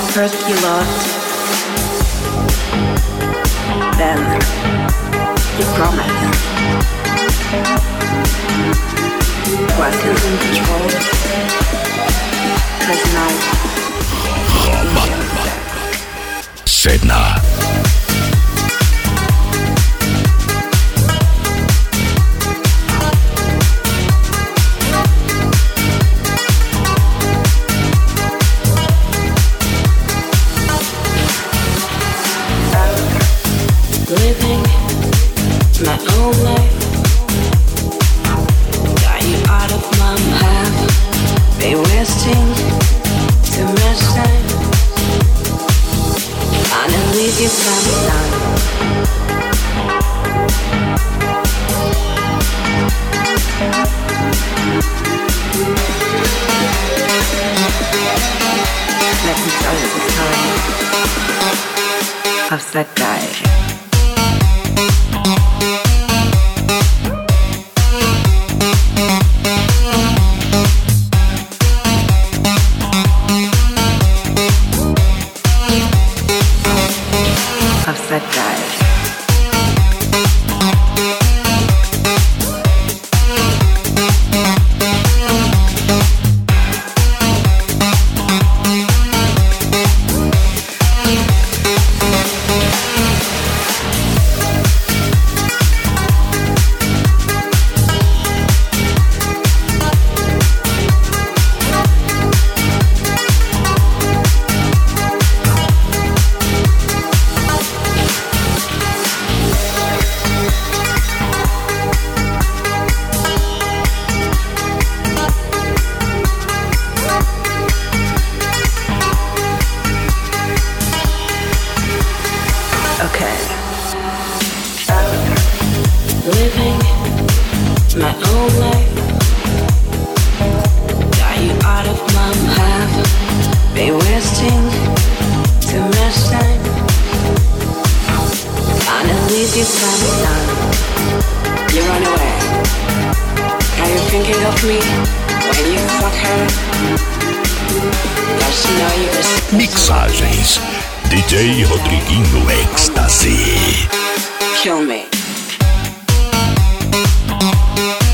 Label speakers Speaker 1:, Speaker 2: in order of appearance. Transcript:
Speaker 1: First you lost, then you promised. Wasn't in control, 'cause now
Speaker 2: Sedna.
Speaker 1: living my own life. Got you out of my path. Been wasting too much time. I'll leave you sometime. Let me tell you the story of that guy. That guy. Living my own life. Got you out of my path. Been wasting too much time. I'll leave you sometime. You run away. Are you thinking of me when you fuck her? Does she know you were
Speaker 2: Mixagens DJ Rodriguinho Ecstasy.
Speaker 1: Kill me.